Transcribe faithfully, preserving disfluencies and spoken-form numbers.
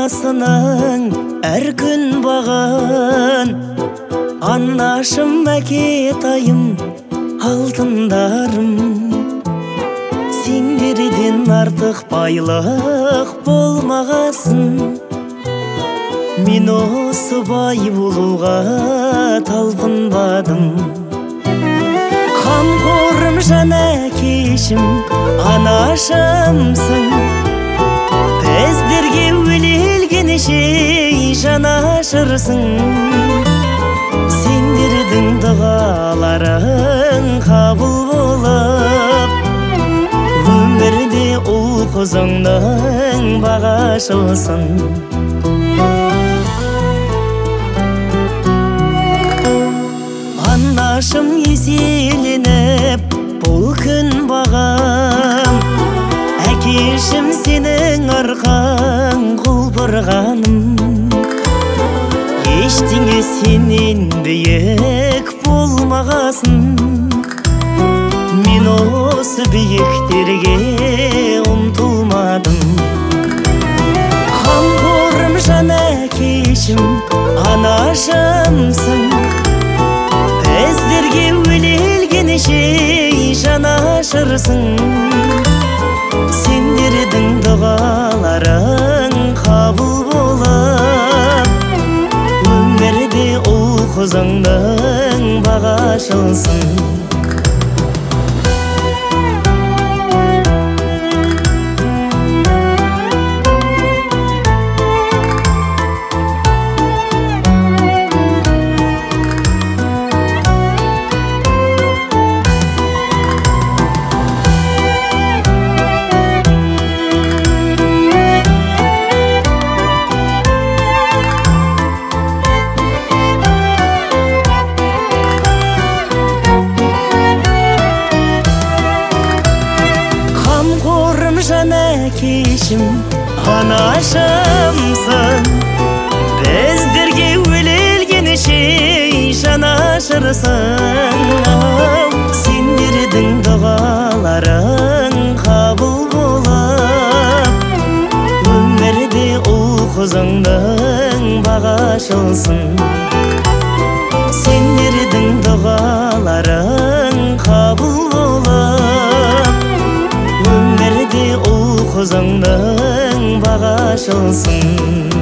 анасының әр күн бағын, анашым әкетайым алтындарым. Сендерден артық байлық болмағасын, мен осы бай болуға талпынбадым. Қамқорым жан әкешім, анашымсың, біздерге өлелгенше жанашырсың. Сендердің дұғаларың қабыл болып, өмірде ұл қызыңның бағашылсын. Анашым еселеніп бұл күн бағам, әкешім сенің арқаң құлпырғаным. Ештеңе сенен биік болмағасын, мен осы биіктерге ұмтылмадым. Қамқорым жан әкешім, анашымсың, біздерге өлелгенше жанашырсың. Сендердің дұғаларың қабыл болып, өмірде ұл қызыңның бағашылсын. Жан әкешім, анашымсың, біздерге өлелгенше жанашырсың. Сендердің дұғаларың қабыл болып, өмірде ұл қызыңның бағашылсын. Сендердің дұғаларың қабыл болып, өмірде ұл қызыңның бағашылсын.